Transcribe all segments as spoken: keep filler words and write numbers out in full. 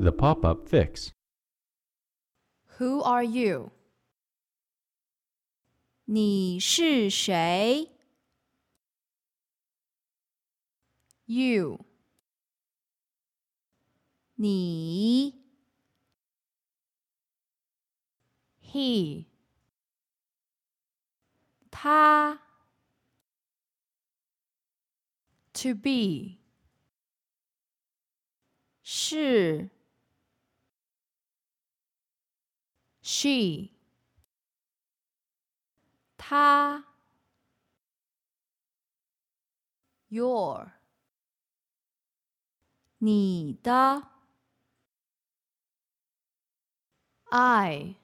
The pop-up fix. Who are you? 你是谁 You 你 He 他 To be 是 She 他 Your 你的 I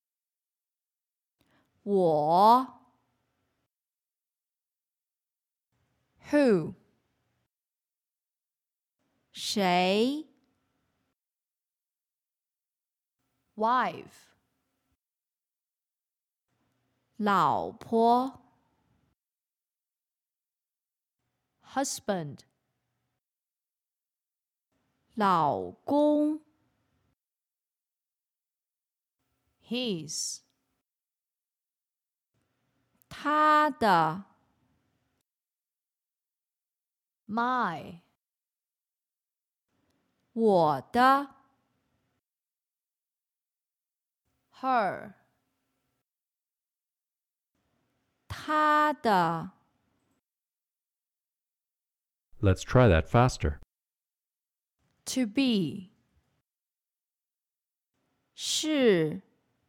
我 Who 谁 Wife 老婆 Husband 老公 His 他的 My 我的 Her 他的 Let's try that faster. To be 是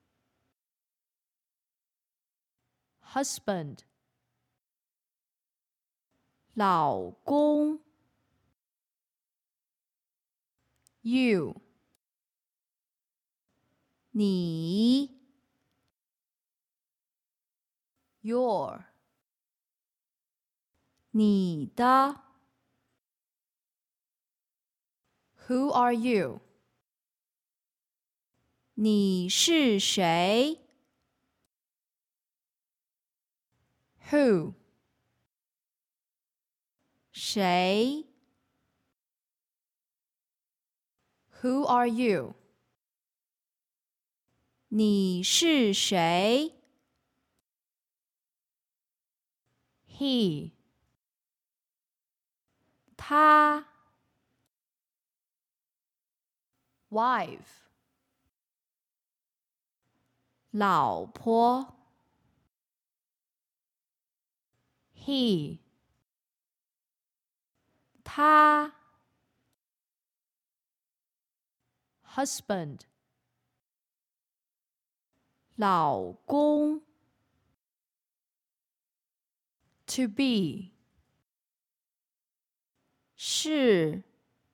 Husband 老公 You 你 Your 你的 Who are you? 你是谁 Who 谁 Who are you? 你是谁 He 他 Wife 老婆 He 他 Husband 老公 To be 是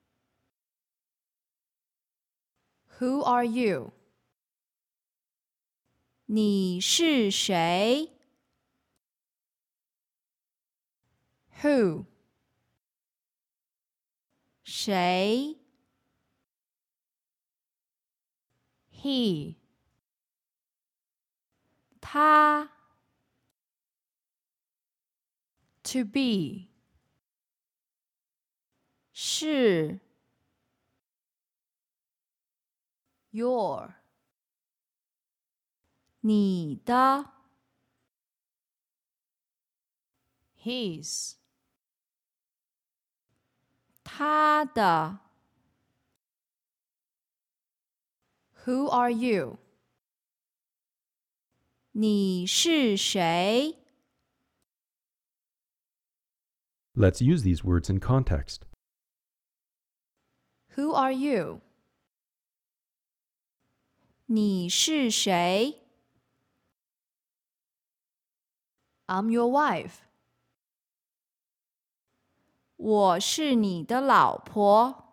Who are you? 你是谁 Who 谁 He 他 To be 是 Your 你的 His 他的 Who are you? 你是谁 Let's use these words in context. Who are you? 你是谁 I'm your wife. 我是你的老婆